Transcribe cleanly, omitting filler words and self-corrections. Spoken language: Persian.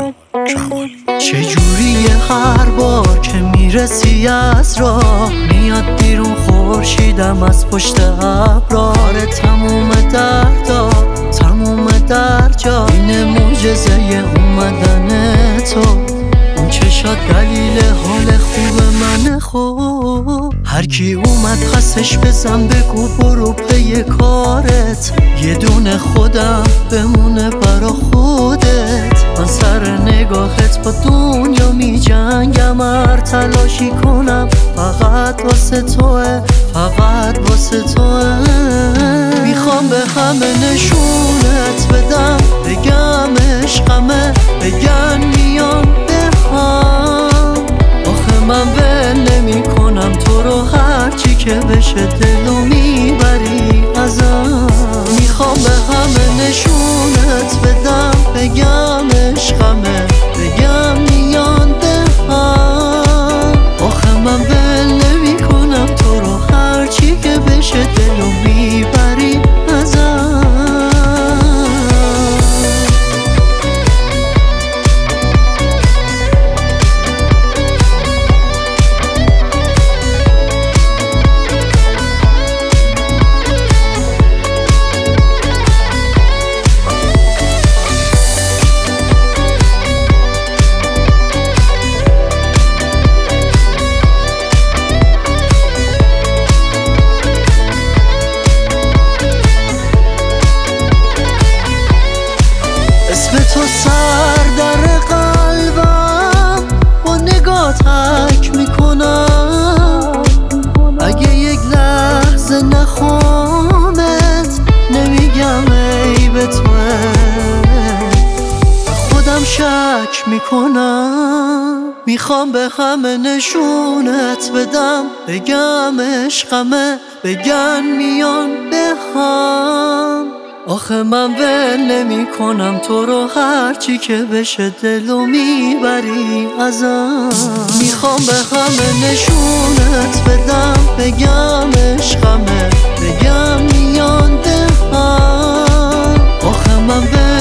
چجوریه هر بار که میرسی از راه میاد بیرون خورشیدم از پشت ابراره، تموم دردا تموم درجا اینه معجزه اومدن تو، اون چشات دلیل حال خوب من خوب. هر کی اومد خستش بزن بگو برو پی کارت، یه دونه خودم بمونه برا خودت. من سر نگاهت با دنیا می جنگم، هر تلاشی کنم فقط واسه توه، فقط واسه توه. میخوام به همه نشونت بدم، بگم عشقمه، بگن میان به هم. آخه من ول نمی کنم تو رو، هرچی که بشه دلو میبری ازم. میخوام به همه نشونت بدم، بگم عشقمه، بگم میان به هم. آخه من ول نمی کنم تو رو، هرچی که بشه دلو میبری ازم. اسم تو سر در قلبم، با نگاه تک میکنم. اگه یک لحظه نخوامت نمیگم ای به توه، خودم شک میکنم. میخوام به همه نشونت بدم، بگم عشقمه، بگن میان به هم. آخه من ول نمی کنم تو رو، هرچی که بشه دلو میبری ازم. میخوام به همه نشونت بدم، بگم عشقمه، بگم میان به هم. آخه من